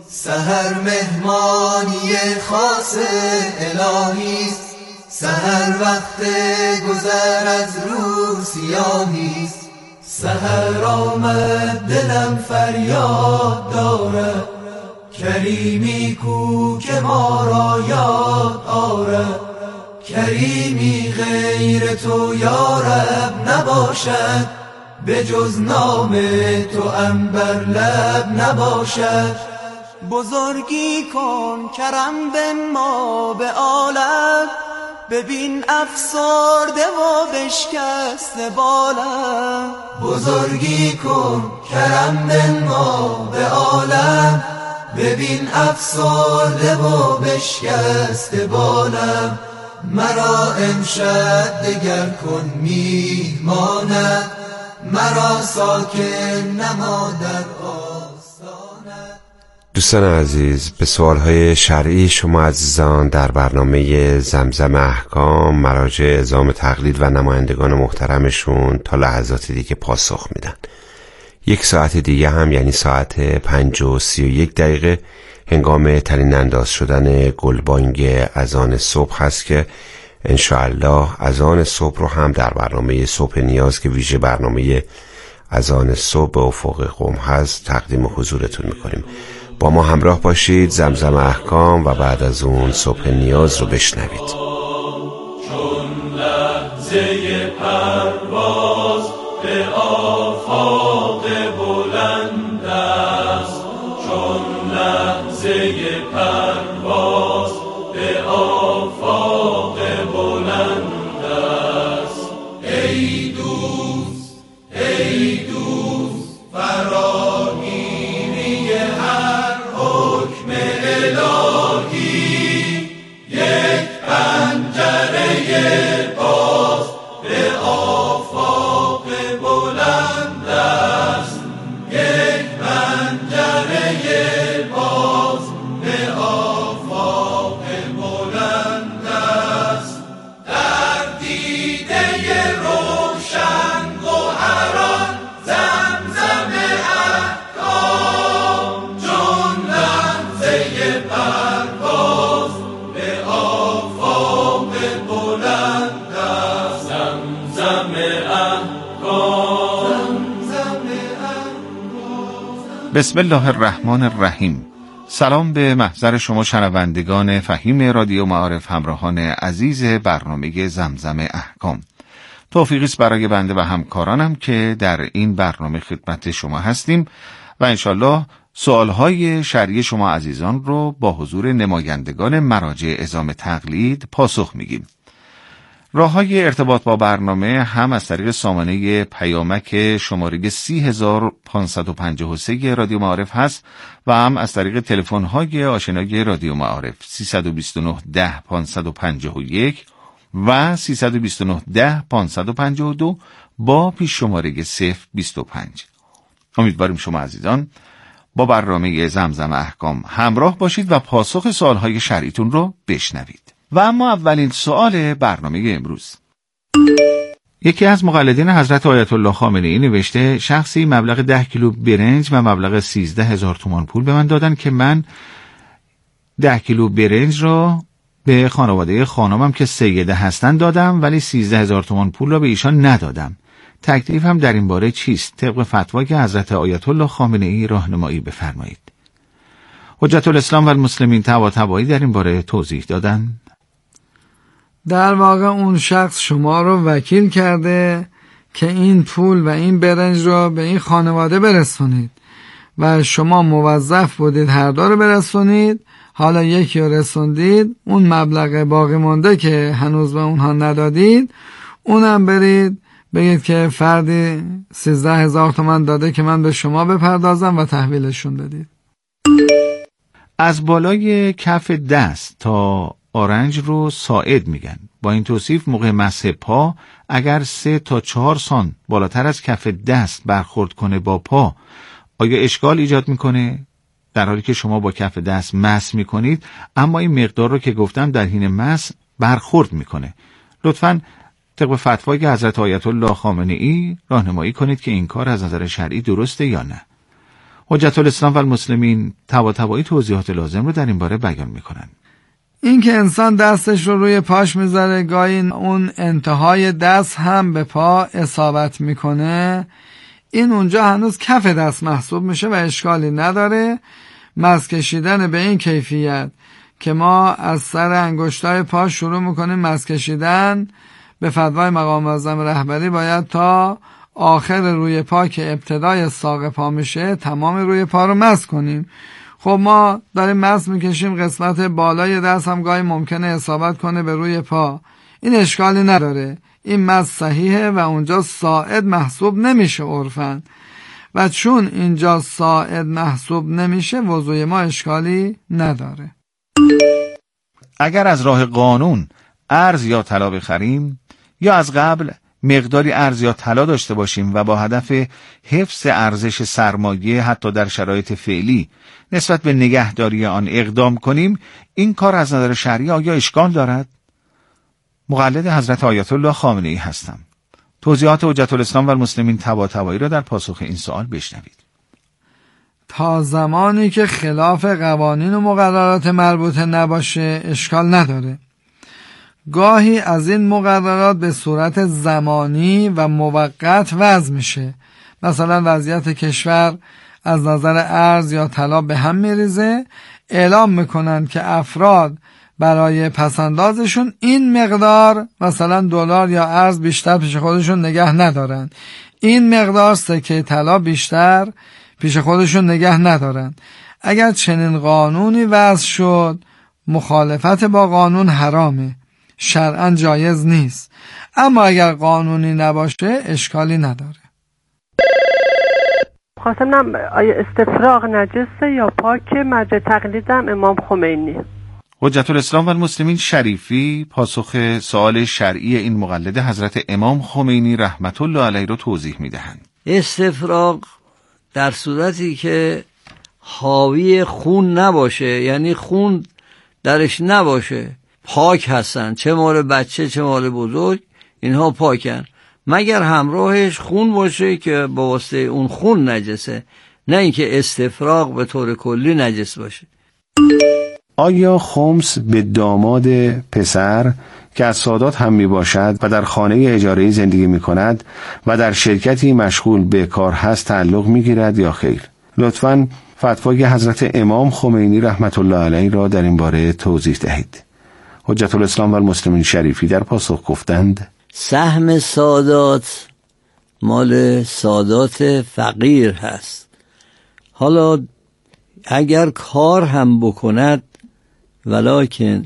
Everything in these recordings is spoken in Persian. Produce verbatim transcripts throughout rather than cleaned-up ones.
سحر مهمانی خاص الهیست، سحر وقت گذر از روز سیاهیست. سحر آمد دلم فریاد داره، کریمی کو که ما را یاد آره. کریمی غیر تو یا رب نباشد، به جز نام تو عنبر لب نباشد. بزرگی کن کرم بنما به عالم، ببین افسرده و بشکسته بالم. بزرگی کن کرم بنما به عالم، ببین افسرده و بشکسته بالم. مرا امشب دگر کن میهمانت، مرا ساکن نما در آستانت. دوستان عزیز، به سوالهای شرعی شما عزیزان در برنامه زمزم احکام مراجع اعزام تقلید و نمایندگان محترمشون تا لحظات دیگه پاسخ میدن. یک ساعت دیگه هم یعنی ساعت پنج و سی و یک دقیقه هنگام ترین انداز شدن گلبانگ اذان صبح هست که انشاءالله اذان صبح رو هم در برنامه صبح نیاز که ویژه برنامه اذان صبح به افق قم هست تقدیم حضورتون میکنیم. با ما همراه باشید، زمزم احکام و بعد از اون صبح نیاز رو بشنوید. چون لحظه پرواز به آفاق بلند است، چون لحظه پرواز به آفاق بلند است. ای دوست ای دوست فراگیری هر حکم الهی، یک پنجره باز به آفاق بلند است. یک پنجره باز به آفاق بلند است. در دیده روشن گوهران زمزم احکام، چون لحظه پرواز به آفاق بلند است. زمزم احکام. بسم الله الرحمن الرحیم. سلام به محضر شما شنوندگان فهیم رادیو معارف، همراهان عزیز برنامه زمزم احکام. توفیقی است برای بنده و همکارانم که در این برنامه خدمت شما هستیم و انشالله سوالهای شرعی شما عزیزان رو با حضور نمایندگان مراجع اعزام تقلید پاسخ میگیم. راه‌های ارتباط با برنامه هم از طریق سامانه پیامک شماره سی هزار و پانصد و پنجاه و سه رادیو معارف هست و هم از طریق تلفن‌های آشنای رادیو معارف سیصد و بیست و نه ده پانصد و پنجاه و یک و سیصد و بیست و نه ده پانصد و پنجاه و دو با پیش شماره صفر بیست و پنج. امیدواریم شما عزیزان با برنامه زمزم احکام همراه باشید و پاسخ سوالهای شرعیتون رو بشنوید. و اما اولین سوال برنامه امروز، یکی از مقلدین حضرت آیت الله خامنه‌ای نوشته شخصی مبلغ ده کیلو برنج و مبلغ سیزده هزار تومان پول به من دادن که من ده کیلو برنج را به خانواده خانمم که سیده هستن دادم، ولی سیزده هزار تومان پول را به ایشان ندادم. تکلیف هم در این باره چیست؟ طبق فتوای که حضرت آیت الله خامنه‌ای راهنمایی بفرمایید. حجت الاسلام و المسلمین طباطبایی در این باره توضیح دادن. در واقع اون شخص شما رو وکیل کرده که این پول و این برنج رو به این خانواده برسونید و شما موظف بودید هر دو رو برسونید. حالا یکی رو رسوندید، اون مبلغ باقی مونده که هنوز به اونها ندادید اونم برید بگید که فردی سیزده هزار تومان داده که من به شما بپردازم و تحویلشون بدید. از بالای کف دست تا آرنج رو ساعد میگن. با این توصیف موقع مسح پا اگر سه تا چهار سان بالاتر از کف دست برخورد کنه با پا آیا اشکال ایجاد میکنه؟ در حالی که شما با کف دست مسح میکنید اما این مقدار رو که گفتم در حین مسح برخورد میکنه. لطفاً طبق فتوای حضرت آیت الله خامنه‌ای راهنمایی کنید که این کار از نظر شرعی درسته یا نه. حجت الاسلام و المسلمین طباطبایی توضیحات لازم رو در این باره بیان میکنن. این که انسان دستش رو روی پاش میذاره، گاهی اون انتهای دست هم به پا اصابت میکنه، این اونجا هنوز کف دست محسوب میشه و اشکالی نداره. مس کشیدن به این کیفیت که ما از سر انگشتای پا شروع میکنیم مس کشیدن، به فتوای مقام معظم رهبری باید تا آخر روی پا که ابتدای ساق پا میشه تمام روی پا رو مس کنیم. خب ما داریم مس میکشیم، قسمت بالای دست هم گاهی ممکنه اصابت کنه به روی پا، این اشکالی نداره، این مس صحیحه و اونجا ساعد محسوب نمیشه عرفاً، و چون اینجا ساعد محسوب نمیشه وضوی ما اشکالی نداره. اگر از راه قانون ارز یا طلا بخریم یا از قبل مقداری ارز یا طلا داشته باشیم و با هدف حفظ ارزش سرمایه حتی در شرایط فعلی نسبت به نگهداری آن اقدام کنیم، این کار از نظر شرعی آیا اشکال دارد؟ مقلد حضرت آیت الله خامنه ای هستم. توضیحات حجت الاسلام و المسلمین طباطبایی را در پاسخ این سوال بشنوید. تا زمانی که خلاف قوانین و مقررات مربوطه نباشه اشکال نداره. گاهی از این مقررات به صورت زمانی و موقت وضع میشه، مثلا وضعیت کشور از نظر ارز یا طلا به هم میریزه، اعلام میکنن که افراد برای پسندازشون این مقدار مثلا دلار یا ارز بیشتر پیش خودشون نگه ندارن، این مقدار سکه طلا بیشتر پیش خودشون نگه ندارن. اگر چنین قانونی وضع شد مخالفت با قانون حرامه، شرعاً جایز نیست، اما اگر قانونی نباشه اشکالی نداره. خواستم نم آیا استفراغ نجسه یا پاک؟ مرجع تقلیدم امام خمینی. حجت الاسلام و المسلمین شریفی پاسخ سوال شرعی این مقلد حضرت امام خمینی رحمت الله علیه رو توضیح میدهند. استفراغ در صورتی که حاوی خون نباشه، یعنی خون درش نباشه، پاک هستن، چه مال بچه چه مال بزرگ اینها پاکن، مگر همراهش خون باشه که با واسطه اون خون نجسه، نه اینکه استفراغ به طور کلی نجس باشه. آیا خمس به داماد پسر که از سادات هم می باشد و در خانه اجاره‌ای زندگی می کند و در شرکتی مشغول به کار هست تعلق می گیرد یا خیر؟ لطفاً فتوای حضرت امام خمینی رحمت الله علیه را در این باره توضیح دهید. حجت الاسلام و المسلمین شریفی در پاسخ گفتند سهم سادات مال سادات فقیر هست. حالا اگر کار هم بکند ولکن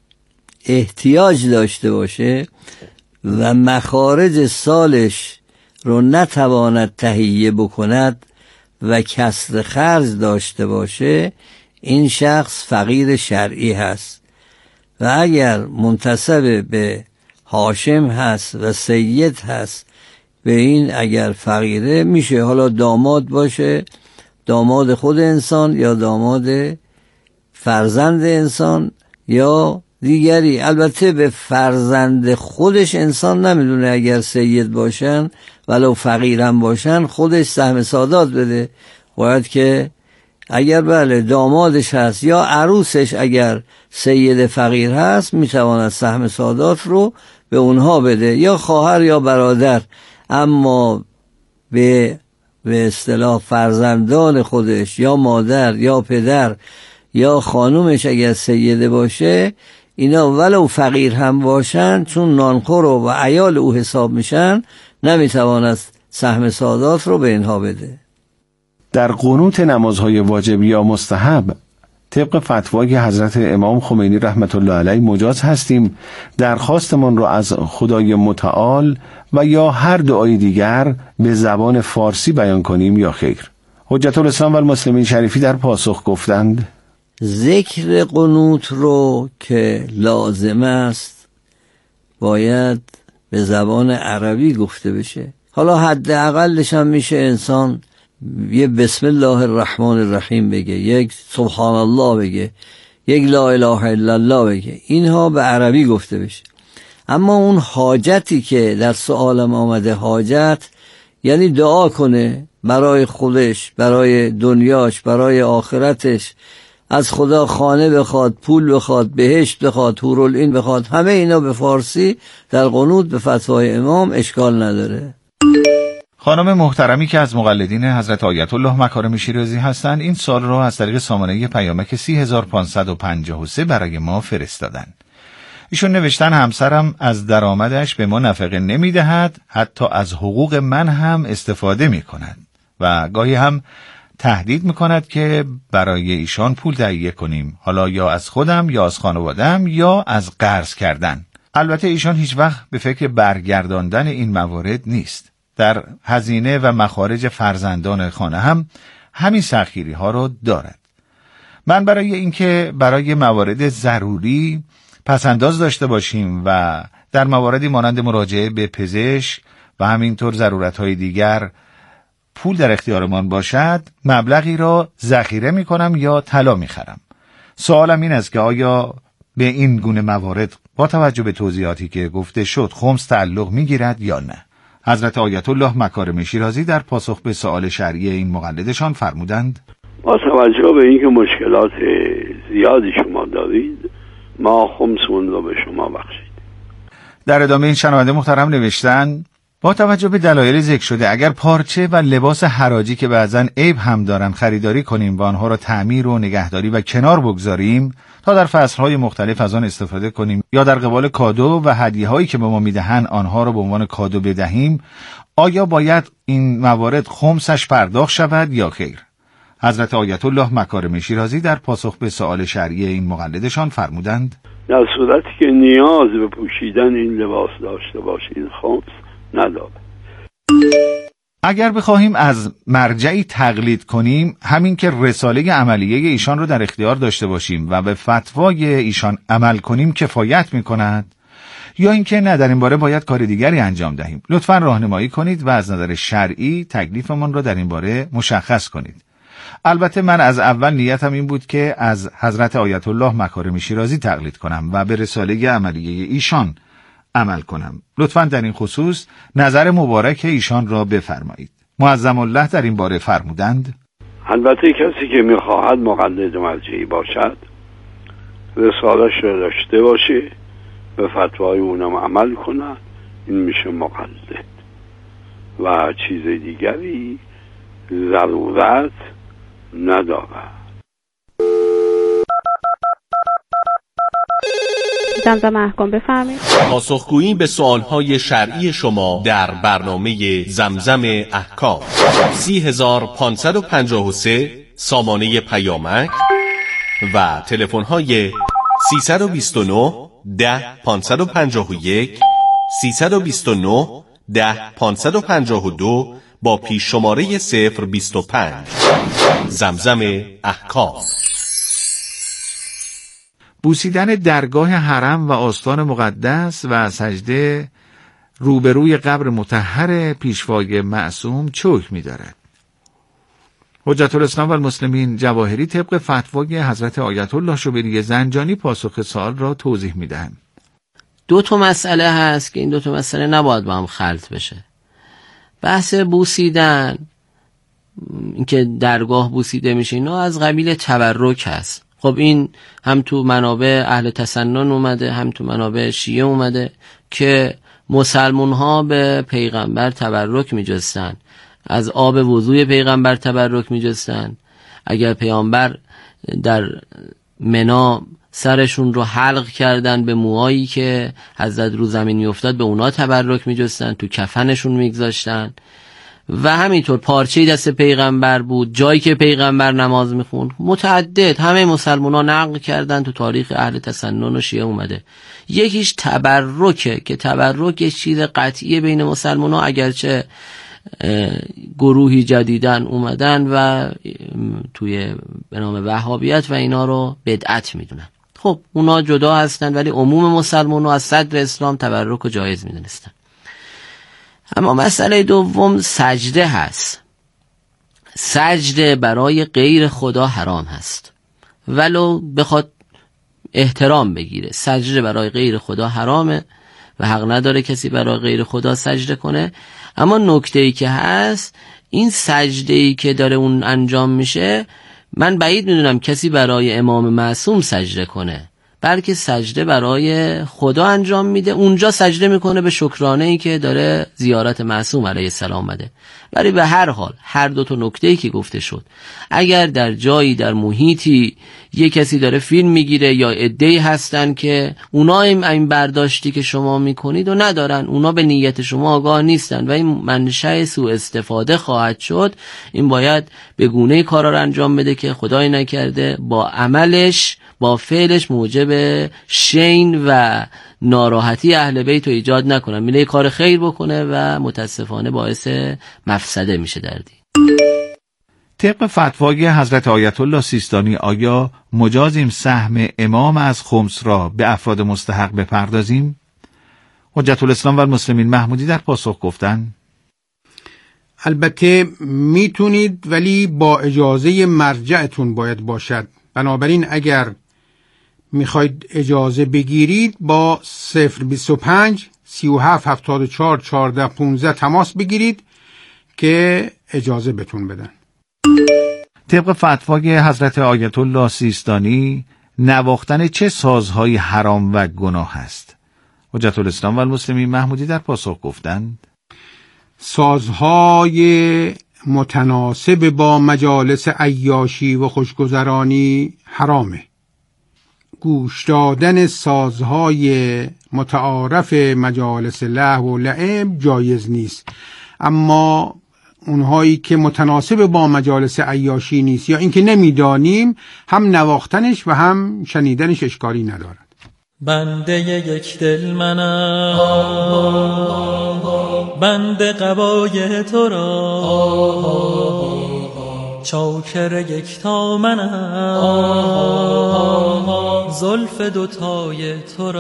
احتیاج داشته باشه و مخارج سالش رو نتواند تهیه بکند و کسر خرج داشته باشه، این شخص فقیر شرعی هست. و اگر منتسب به هاشم هست و سید هست، به این اگر فقیره میشه، حالا داماد باشه، داماد خود انسان یا داماد فرزند انسان یا دیگری، البته به فرزند خودش انسان نمیدونه، اگر سید باشن ولو فقیرم باشن خودش سهم سادات بده، باید که اگر بله دامادش هست یا عروسش اگر سید فقیر هست میتواند سهم سادات رو به اونها بده، یا خواهر یا برادر. اما به به اصطلاح فرزندان خودش یا مادر یا پدر یا خانومش اگر سیده باشه، اینا ولو فقیر هم باشن چون نانخور و عیال او حساب میشن نمیتواند سهم سادات رو به اینها بده. در قنوت نمازهای واجب یا مستحب طبق فتوای حضرت امام خمینی رحمت الله علیه مجاز هستیم درخواستمان را از خدای متعال و یا هر دعای دیگر به زبان فارسی بیان کنیم یا خیر؟ حجت الاسلام و المسلمین شریفی در پاسخ گفتند ذکر قنوت رو که لازم است باید به زبان عربی گفته بشه. حالا حداقلش هم میشه انسان یه بسم الله الرحمن الرحیم بگه، یک سبحان الله بگه، یک لا اله الا الله بگه، اینها به عربی گفته بشه. اما اون حاجتی که در سوالم آمده، حاجت یعنی دعا کنه برای خودش، برای دنیاش، برای آخرتش، از خدا خانه بخواد، پول بخواد، بهشت بخواد، حورالعین بخواد، همه اینا به فارسی در قنوت به فتوای امام اشکال نداره. خانم محترمی که از مقلدین حضرت آیت الله مکارم شیرازی هستند این سال را از طریق سامانه پیامک سی هزار و پانصد و پنجاه و سه برای ما فرستادن. ایشون نوشتن همسرم از درآمدش به ما نفقه نمی دهد، حتی از حقوق من هم استفاده می کند و گاهی هم تهدید می کند که برای ایشان پول تهیه کنیم، حالا یا از خودم یا از خانوادم یا از قرض کردن. البته ایشان هیچ وقت به فکر برگرداندن این موارد نیست. در هزینه و مخارج فرزندان خانه هم همین سختگیری ها رو دارد. من برای اینکه برای موارد ضروری پسنداز داشته باشیم و در مواردی مانند مراجعه به پزشک و همینطور ضرورت‌های دیگر پول در اختیارمان باشد، مبلغی را ذخیره می‌کنم یا طلا می‌خرم. سوالم این است که آیا به این گونه موارد با توجه به توضیحاتی که گفته شد خمس تعلق می‌گیرد یا نه؟ حضرت آیت الله مکارم شیرازی در پاسخ به سوال شرعی این مقلدشان فرمودند: با توجه به اینکه مشکلات زیادی شما دارید، ما خمس اون رو به شما بخشید. در ادامه این شنونده محترم نوشتن: با توجه به دلایل ذکر شده اگر پارچه و لباس حراجی که بعضن عیب هم دارن خریداری کنیم و آنها را تعمیر و نگهداری و کنار بگذاریم تا در فصلهای مختلف از آن استفاده کنیم یا در قبال کادو و هدیه‌هایی که به ما میدهند آنها را به عنوان کادو بدهیم، آیا باید این موارد خمسش پرداخت شود یا خیر؟ حضرت آیت الله مکارم شیرازی در پاسخ به سوال شرعی این مقلدشان فرمودند: در صورتی که نیاز به پوشیدن این لباس داشته باشید خمس نداره. اگر بخواهیم از مرجعی تقلید کنیم، همین که رساله عملیه ایشان رو در اختیار داشته باشیم و به فتوای ایشان عمل کنیم کفایت می‌کند یا اینکه نه در این باره باید کار دیگری انجام دهیم؟ لطفاً راهنمایی کنید و از نظر شرعی تکلیفمان را در این باره مشخص کنید. البته من از اول نیتم این بود که از حضرت آیت الله مکارم شیرازی تقلید کنم و به رساله عملیه ایشان عمل کنم. لطفاً در این خصوص نظر مبارک ایشان را بفرمایید. معظم الله در این باره فرمودند: البته کسی که میخواهد مقلد مرجعی باشد رسالش را داشته باشه، به فتوای اونم عمل کند، این میشه مقلد و چیز دیگری ضرورت ندارد. زمزم احکام بفرمایید. پاسخگویی به سوالهای شرعی شما در برنامه زمزم احکام سی هزار و پانصد و پنجاه و سه سامانه پیامک و تلفن‌های سیصد و بیست و نه ده پانصد و پنجاه و یک سیصد و بیست و نه ده پانصد و پنجاه و دو با پیش شماره صفر بیست و پنج. زمزم احکام. بوسیدن درگاه حرم و آستان مقدس و سجده روبروی قبر مطهر پیشوای معصوم چه حکمی دارد؟ حجت الاسلام و المسلمین جواهری طبق فتوای حضرت آیت الله شبیری زنجانی پاسخ سوال را توضیح می‌دهند. دو تا مسئله هست که این دو تا مسئله نباید با هم خلط بشه. بحث بوسیدن، اینکه درگاه بوسیده میشه، اینا از قبیل تبرک هست. خب این هم تو منابع اهل تسنن اومده، هم تو منابع شیعه اومده که مسلمون ها به پیغمبر تبرک میجستن، از آب وضوی پیغمبر تبرک میجستن. اگر پیغمبر در منا سرشون رو حلق کردن به موهایی که حضرت رو زمین میافتاد، به اونا تبرک میجستن، تو کفنشون میگذاشتن. و همینطور پارچه دست پیغمبر بود، جایی که پیغمبر نماز میخوند، متعدد همه مسلمان ها نقل کردن، تو تاریخ اهل تسنن و شیعه اومده. یکیش تبرکه که تبرک یک چیز قطعیه بین مسلمان ها، اگرچه گروهی جدیدن اومدن و توی به نام وهابیت و اینا رو بدعت میدونن. خب اونا جدا هستن، ولی عموم مسلمان ها از صدر اسلام تبرک رو جایز میدونستن. اما مسئله دوم سجده هست. سجده برای غیر خدا حرام هست، ولو بخواد احترام بگیره. سجده برای غیر خدا حرامه و حق نداره کسی برای غیر خدا سجده کنه. اما نکته‌ای که هست، این سجده‌ای که داره اون انجام میشه، من بعید میدونم کسی برای امام معصوم سجده کنه، بلکه سجده برای خدا انجام میده. اونجا سجده میکنه به شکرانه‌ای که داره زیارت معصوم علیه السلام بده. ولی به هر حال هر دو تا نکته‌ای که گفته شد، اگر در جایی در محیطی یه کسی داره فیلم میگیره یا عده‌ای هستن که اونا این برداشتی که شما میکنید و ندارن، اونا به نیت شما آگاه نیستن و این منشأ سوء استفاده خواهد شد، این باید به گونه‌ای کارا رو انجام بده که خدای نکرده با عملش با فعلش موجب شین و ناراحتی اهل بیت رو ایجاد نکنه، میله کار خیر بکنه و متاسفانه باعث مفسده میشه در دین. طبق فتوای حضرت آیت الله سیستانی، آیا مجازیم سهم امام از خمس را به افراد مستحق بپردازیم؟ حجت الاسلام و المسلمین محمودی در پاسخ گفتند البته میتونید، ولی با اجازه مرجعتون باید باشد. بنابراین اگر میخواید اجازه بگیرید با صفر بیست و پنج سی و هفت هفتاد و چهار چهارده پانزده تماس بگیرید که اجازه بتون بدن. طبق فتوای حضرت آیت الله سیستانی، نواختن چه سازهای حرام و گناه است؟ حجت الاسلام و المسلمین محمودی در پاسخ گفتند سازهای متناسب با مجالس عیاشی و خوشگذرانی حرامه. گوش دادن سازهای متعارف مجالس لهو و لعب جایز نیست، اما اونهایی که متناسب با مجالس عیاشی نیست یا اینکه نمیدانیم، هم نواختنش و هم شنیدنش اشکالی ندارد. بنده یک دل منم، بنده قبای تو را، چاکر یکتا منم، زلف دوتای تو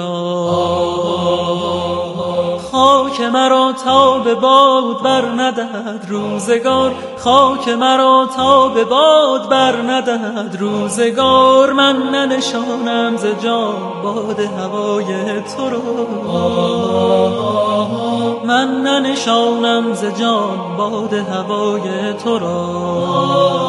را. خاک مرا تا به باد بر ندهد روزگار، خاک مرا تا به باد بر ندهد روزگار. من ننشانم ز جان باد هوای تو را، من ننشانم ز جان باد هوای تو را.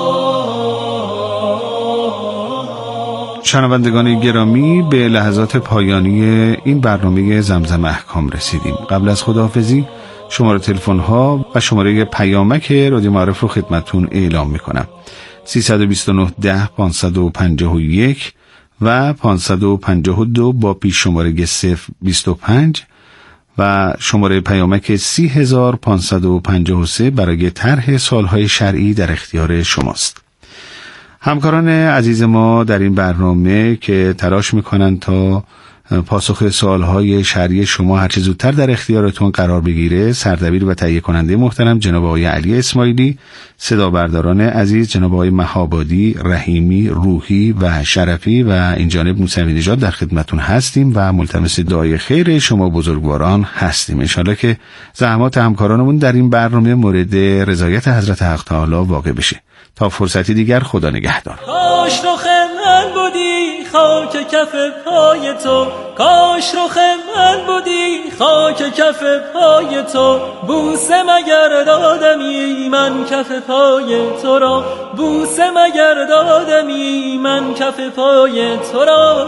شنوندگان گرامی، به لحظات پایانی این برنامه زمزم احکام رسیدیم. قبل از خداحافظی شماره تلفن ها و شماره پیامک رادیو معارف رو خدمتتون اعلام میکنم: سیصد و بیست و نه ده پانصد و پنجاه و یک و پانصد و پنجاه و دو با پیش شماره صفر بیست و پنج و شماره پیامک سی هزار پانصد و پنجاه و سه برای طرح سوالهای شرعی در اختیار شماست. همکاران عزیز ما در این برنامه که تلاش میکنن تا پاسخ سوالهای شرعی شما هرچه زودتر در اختیارتون قرار بگیره، سردبیر و تهیه کننده محترم جناب آقای علی اسماعیلی، صدا برداران عزیز جناب آقای مهابادی، رحیمی، روحی و شرفی و این جانب موسوی نژاد در خدمتون هستیم و ملتمس دعای خیر شما بزرگواران هستیم. انشالله که زحمات همکارانمون در این برنامه مورد رضایت حضرت حق تعالی واقع بشه. تا فرصتی دیگر، خدا نگهدار. کاش رخ من بودی خاک کف پای تو، کاش رخ من بودی خاک کف پای تو. بوسه مگر دادمی من کف پای تو را، بوسه مگر دادمی من کف پای تو را.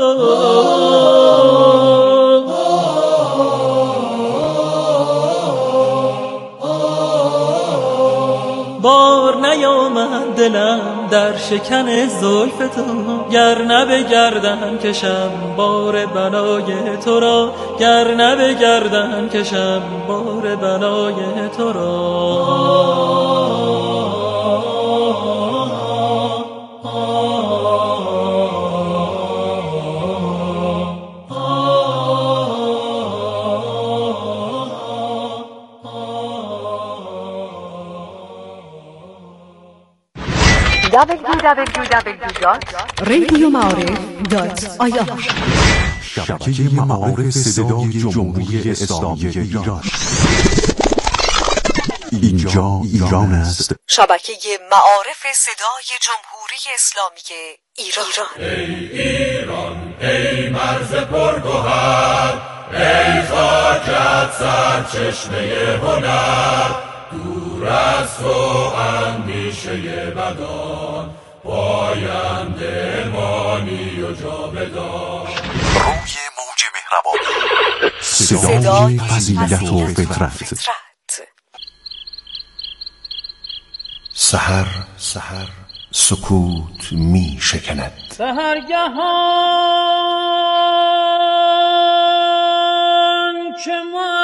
بار نیامد دلم در شکن زلف تو، گر نه به گردن کشم بار بلای تو را، گر نه به گردن کشم بار بلای تو را. دبلیو دبلیو دبلیو دات رادیو معارف دات آی آر شبکه معارف صدای جمهوری اسلامی ایران. اینجا ایران است. شبکه معارف صدای جمهوری اسلامی ایران. ای ایران ای مرز پرگوهر، ای خاکت سرچشمه هنر، دور از تو اندیشه بدان، پاینده مانی و جاودان. روی موج مهربانی، صدای فضیلت و فطرت. سحر سحر سکوت می شکند، سحرگهان که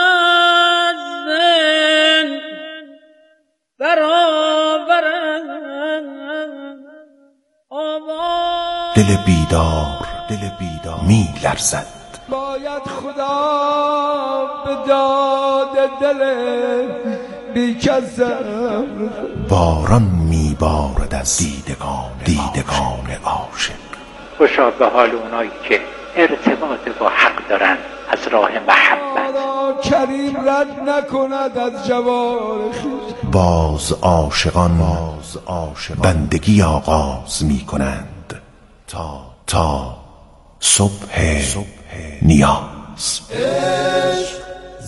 مؤذن برآورد آواز، دل بیدار دل بیدار می لرزد. باید خدا به داد دل بیکسم، باران می بارد از دیدگان دیدگان عاشق. خوشا به حال اونایی که ارتباط با حق دارن از راه محبت. کریم رد نکند از جوار خویش. باز عاشقان باز عاشقان بندگی آغاز می کنند تا تا صبح نیاز. عشق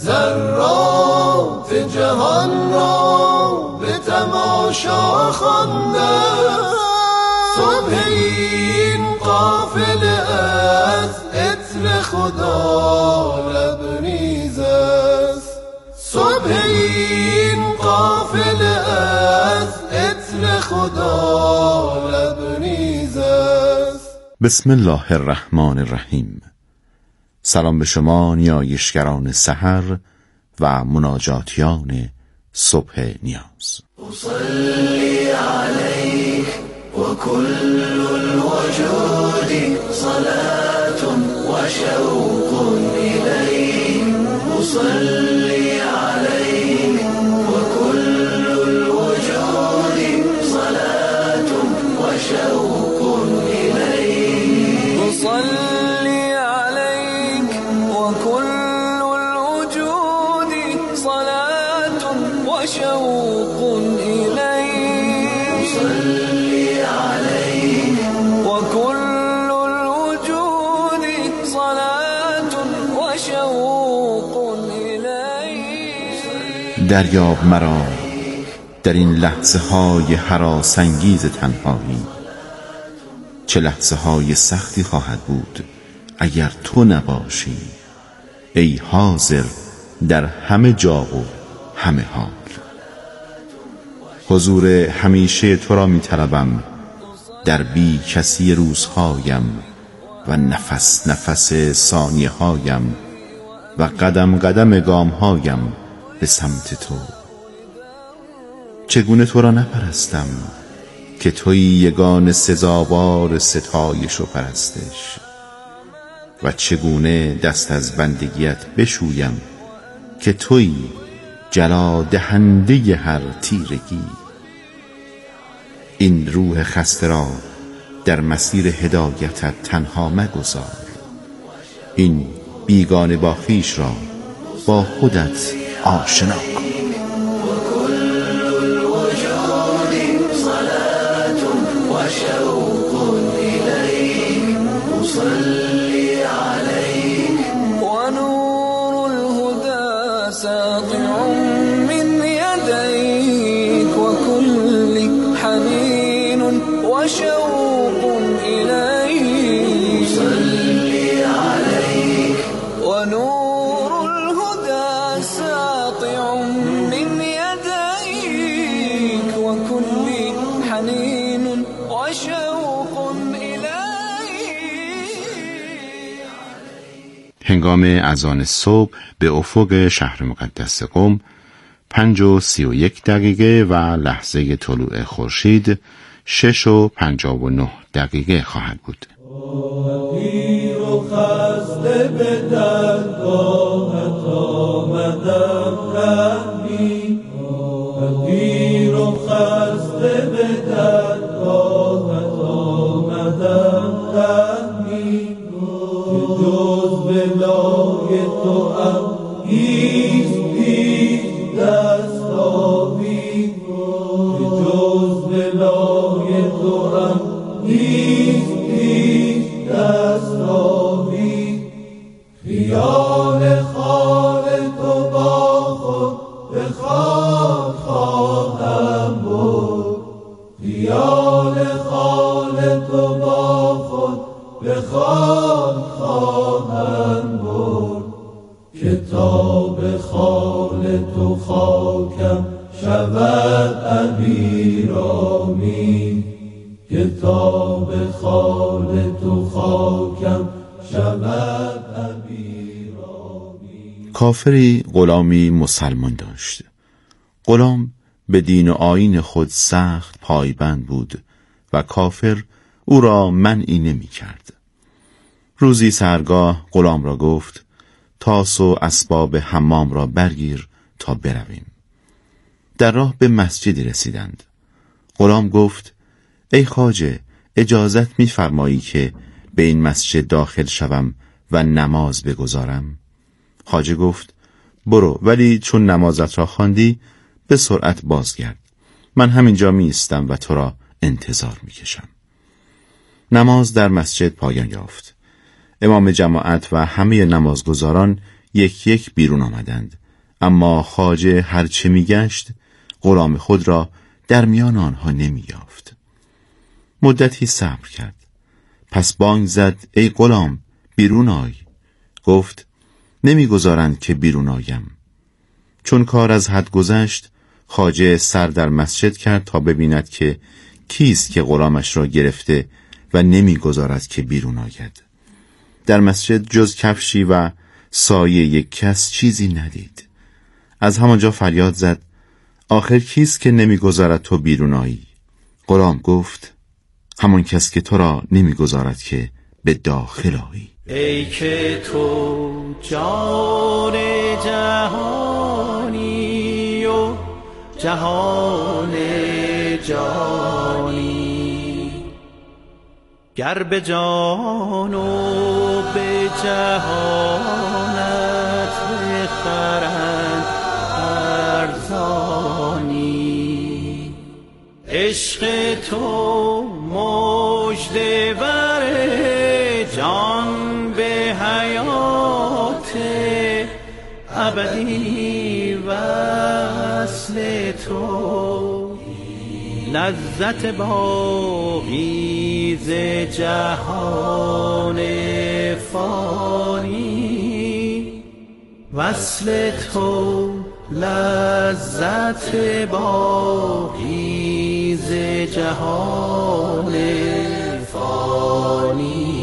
ذرات جهان را به تماشا خوانده، صبح این قافله از عطر خدا لبریز است، صبح این قافله از عطر خدا لبریز است. بسم الله الرحمن الرحیم. سلام به شما نیایشگران سحر و مناجاتیان صبح نیاز. اصلی علیک و کل الوجود صلاة و شوق الیک، اصلی علیک و کل الوجود صلاة و شوق الیک، اصلی علیک و کل الوجود صلاة و شوق الیک، اصلی علیک و کل الوجود صلاة و شوق الیک. دریاب مرا در این لحظه های هراسانگیز تنهایی، چه لحظه های سختی خواهد بود اگر تو نباشی، ای حاضر در همه جا و همه حال. حضور همیشه تو را می طلبم در بی کسی روزهایم و نفس نفس ثانیه هایم و قدم قدم گام هایم به سمت تو. چگونه تو را نپرستم که تویی یگان سزاوار ستایش و پرستش، و چگونه دست از بندگیت بشویم که تویی جلا دهنده هر تیرگی. این روح خسته را در مسیر هدایتت تنها مگذار، این بیگانه با خویش را با خودت آشنا کن. ساطع من يديك وكل حنين وشوق إليك، صلي عليك ونور الهدى ساطع من يديك وكل حنين وشوق إليك. هنگام اذان صبح به افق شهر مقدس قم پنج و سی و یک دقیقه و لحظه طلوع خورشید شش و پنجاه و نه دقیقه خواهد بود. پیر و خسته به درگاهت آمدم رحمی، پیر و خسته به درگاهت آمدم رحمی، که جز بلای تو ام هیچ هیچ دستابی، که جز بلای تو ام هیچ هیچ دستابی، خیال به خال خواهم برد که تا به خال تو خاکم شود امیرآمین که تا به خال تو خاکم شود امیرآمین. کافری غلامی مسلمان داشت. غلام به دین و آیین خود سخت پایبند بود و کافر او را منعی نمی کرد. روزی سحرگاه غلام را گفت تاس و اسباب حمام را برگیر تا برویم. در راه به مسجدی رسیدند. غلام گفت ای خواجه، اجازت می‌فرمایی که به این مسجد داخل شوم و نماز بگذارم؟ خواجه گفت برو، ولی چون نمازت را خواندی به سرعت بازگرد. من همینجا می ایستم و تو را انتظار می کشم. نماز در مسجد پایان یافت. امام جماعت و همه نمازگزاران یک یک بیرون آمدند، اما خواجه هرچه می گشت غلام خود را در میان آنها نمی یافت. مدتی صبر کرد. پس بانگ زد ای غلام بیرون آی. گفت نمیگذارند که بیرون آیم. چون کار از حد گذشت، خواجه سر در مسجد کرد تا ببیند که کیست که غلامش را گرفته و نمیگذارد که بیرون آید. در مسجد جز کفشی و سایه یک کس چیزی ندید. از همانجا فریاد زد آخر کیست که نمیگذارد تو بیرون آیی؟ غلام گفت همان کس که تو را نمیگذارد که به داخل آیی. ای که تو جان جهانی و جهان جانی، گر به جان و به جهانت بخرند ارزانی، عشق تو مژده بر جان به حیات ابدی، وصل تو لذت باقی ز جهان فانی، وصل تو لذت باقی ز جهان فانی.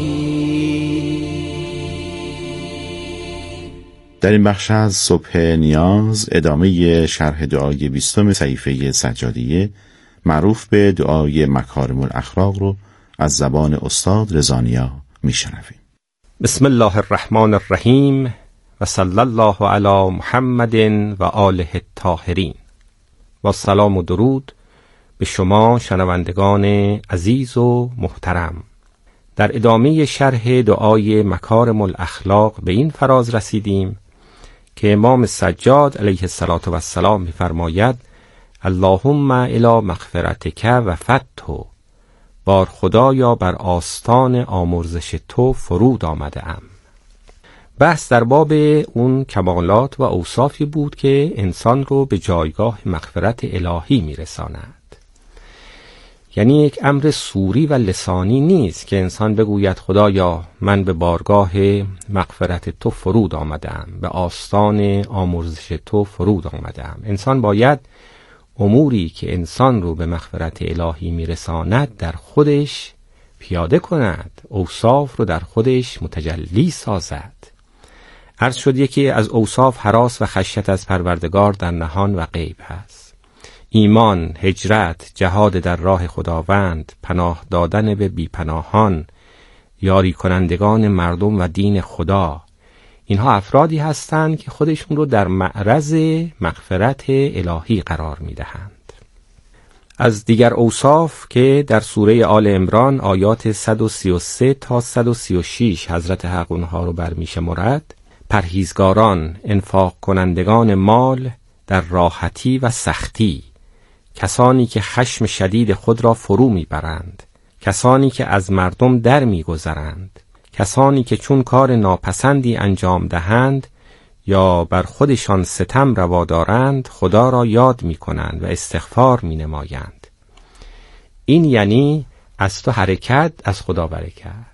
در این بخش از صبح نیاز ادامه شرح دعای بیستم صحیفه سجادیه معروف به دعای مکارم الاخلاق رو از زبان استاد رضانیا میشنویم. بسم الله الرحمن الرحیم و صلی الله علی محمد و آله الطاهرین. با سلام و درود به شما شنوندگان عزیز و محترم. در ادامه شرح دعای مکارم الاخلاق به این فراز رسیدیم که امام سجاد علیه السلام می‌فرماید اللهم الی مغفرتک و فتح، بار خدایا بر آستان آمرزش تو فرود آمده ام. بحث در باب اون کمالات و اوصافی بود که انسان رو به جایگاه مغفرت الهی میرساند. یعنی یک امر سوری و لسانی نیست که انسان بگوید خدایا من به بارگاه مغفرت تو فرود آمدم، به آستان آمرزش تو فرود آمدم. انسان باید اموری که انسان رو به مغفرت الهی میرساند در خودش پیاده کند، اوصاف رو در خودش متجلی سازد. عرض شد یکی از اوصاف هراس و خشیت از پروردگار در نهان و غیب هست. ایمان، هجرت، جهاد در راه خداوند، پناه دادن به بیپناهان، یاری کنندگان مردم و دین خدا، اینها افرادی هستند که خودشون رو در معرض مغفرت الهی قرار میدهند. از دیگر اوصاف که در سوره آل عمران آیات صد و سی و سه تا صد و سی و شش حضرت حق اونها رو برمی‌شمارد، پرهیزگاران، انفاق کنندگان مال در راحتی و سختی، کسانی که خشم شدید خود را فرو میبرند، کسانی که از مردم در میگذرند، کسانی که چون کار ناپسندی انجام دهند یا بر خودشان ستم روا دارند خدا را یاد میکنند و استغفار مینمایند. این یعنی از تو حرکت، از خدا برکت.